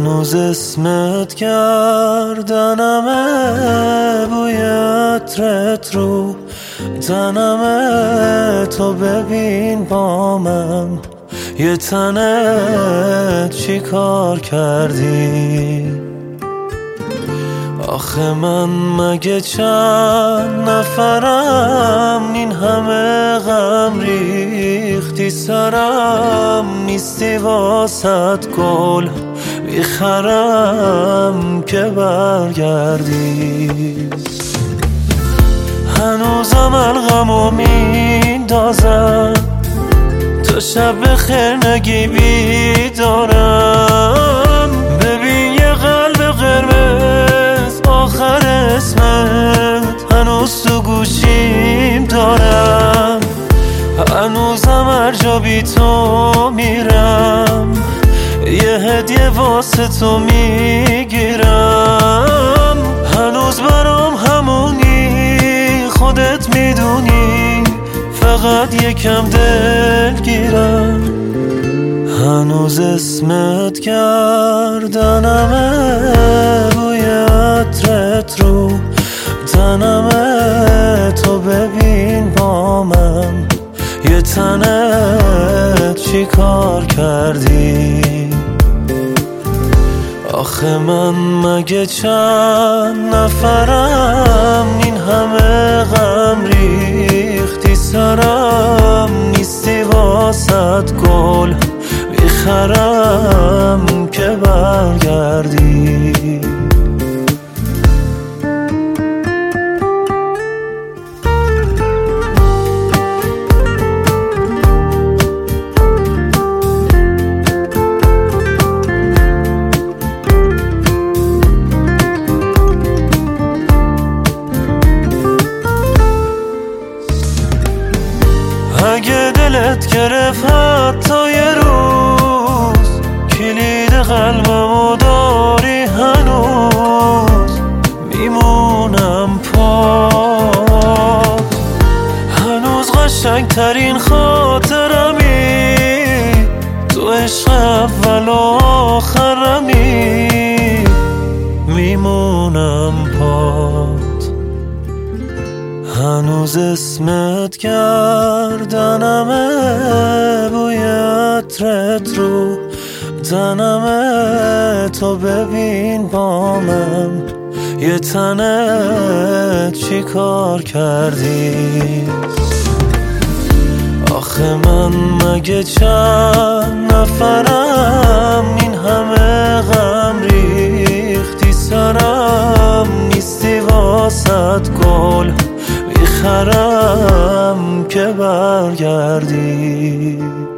هنوز اسمت گردنمه، بوی عطرت رو تنمه. تو ببین با من یه تنت چی کار کردی؟ آخه من مگه چند نفرم، این همه غم ریختی سرم. نیستی واسط گل میخرم که برگردی. هنوزم الغمو میندازم، تا شب بخیر نگی بیدارم. ببین یه قلب قرمز آخر اسمت هنوز تو گوشیم دارم. هنوزم هر جا بی تو میرم، یه هدیه واسه تو میگیرم. هنوز برام همونی، خودت میدونی، فقط یکم دلگیرم. هنوز اسمت گردنمه، بوی عطرت رو تنمه. تو ببین با من یه تنت چی کار کردی؟ آخه من مگه چند نفرم، این همه غم ریختی سرم. نیستی واسط گل میخرم که برگردی. اگه دلت گرفت حتی یه روز، کلید قلبمو داری هنوز. میمونم پاک، هنوز قشنگترین خاطرمی، تو عشق اول و آخرمی. میمونم پاک، هنوز اسمت گردنمه، بوی عطرت رو تنمه. تو ببین با من یه تنت چی کار کردی؟ آخه من مگه چند نفرم، این همه غم ریختی سرم. نیستی واسط گل میخرم که برگردی.